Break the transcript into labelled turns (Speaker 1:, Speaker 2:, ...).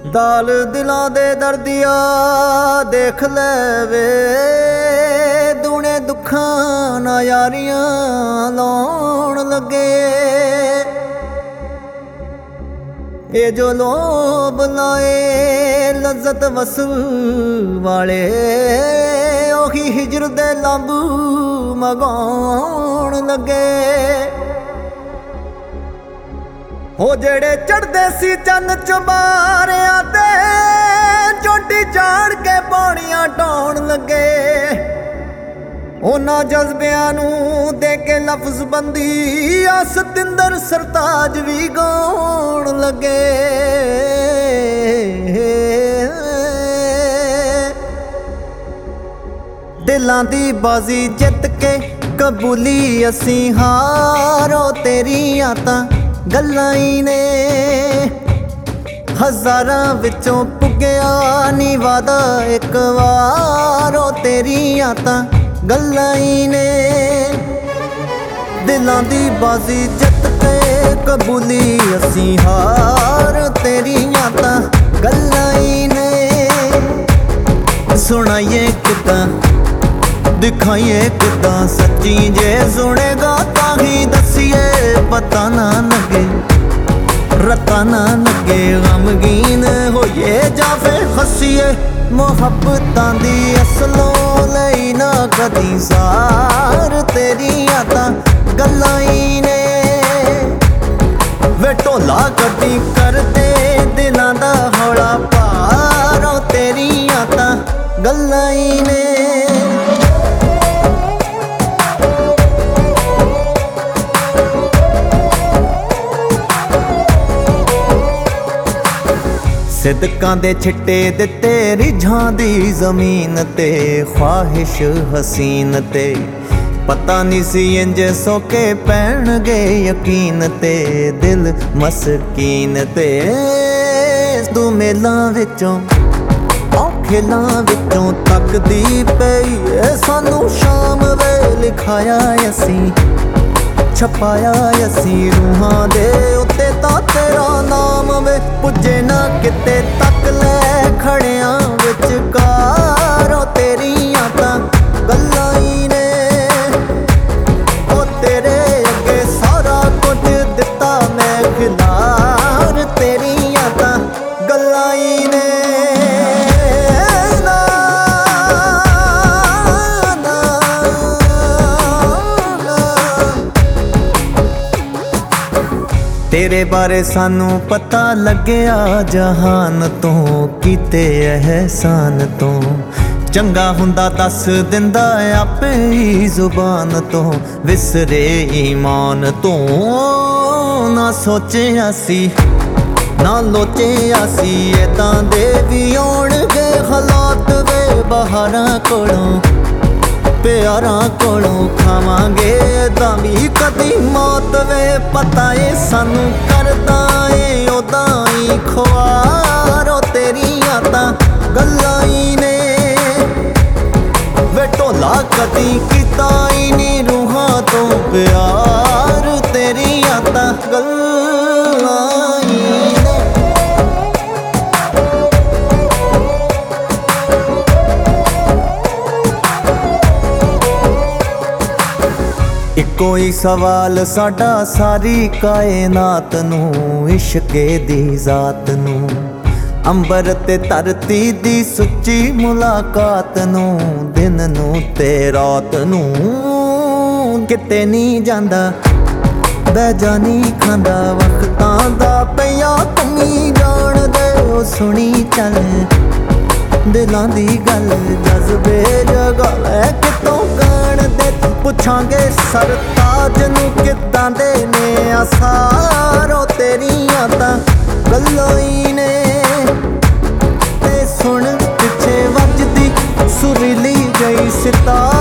Speaker 1: दाल दिलां दे दर्दिया देख ले वे दूने दुखां ना यारियां लाउण लगे। ये जो लोभ लाए लज्जत वसल वाले ओही हिजर दे लंब मगाउण लगे। हो जेड़े चढ़दे सी चंद चुबारियां ते चोटी चाड़ के पौड़ियां ढाउण लगे। उन्हां जज्बियां नूं दे के लफ्ज़ बंदी सतिंदर सरताज भी गाउण लगे। दिलां दी बाजी जित के कबूली असीं हारो तेरियां तां गल्लां ही ने। हज़ारां विचों पुग्या नी वादा एक वारो तेरियां तां गल्लां ही ने। दिलां दी बाजी जित के कबूली असीं हार तेरियां तां गल्लां ही ने। सुनाइए किदां दिखाइए किदां सच्ची जे सुनेगा तां ही दसिए पता ना लगे रता ना लगे। गमगीन होइए जां फिर हसीए मुहब्बतां दी असलों लई ना कदी सार तेरियां तां गल्लां ही ने। वे ढोला कदी करदे दिलां दा हौला पारो तेरियां तां गल्लां ही ने। सिदकां दे छिट्टे दिते रिझां दी जमीन ते ख्वाहिश हसीन ते पता नहीं सी इंज सोके पैणगे यकीन ते दिल मसकीन ते। तू मेलां विचों औखेलां विचों तकदी पई सानू शाम वे लिखाया असीं छपाया असीं रूहां दे उत्ते तां तेरा नाम वे पुजे ना किते तक ले खड़ियां विचकारो तेरियां तां गल्लां ही ने। ओ तेरे अगे सारा कुछ दिता मैं खिलार तेरियां तां गल्लां ही ने। तेरे बारे सानू पता लग्या जहान तो कीते एहसान तो। चंगा हुंदा दस दिंदा आपे ही जुबान तो विसरे ईमान तो। ना सोचिया सी ना लोचिया सी ऐदां दे भी आउणगे हालात वे बहारां कोलों प्यारां कोलों खावांगे तां भी कदी मौत वे। पता ए सानू करदा ए ओदां ही खुआरो तेरियां तां गल्लां ही ने। वे ढोला कदी कीता ही नी रूहां तो प्यार तेरियां तां गल्लां ही ने। कोई सवाल साडा सारी कायनात नूं इश्के दी जात नूं अंबर ते धरती दी सुच्ची मुलाकात नूं दिन नूं ते रात नूं किते नहीं जांदा बैजा नहीं खांदा वक्तां दा पिया तुमी जान दे ओ सुनी चल दिलां दी गल जज्बे जगा लै कितों गाण दे। पुछांगे सरताज नूं किदां दे ने आसारो तेरियां तां गल्लां ही ने। ते सुन पिछे वजदी सुरीली गई सितार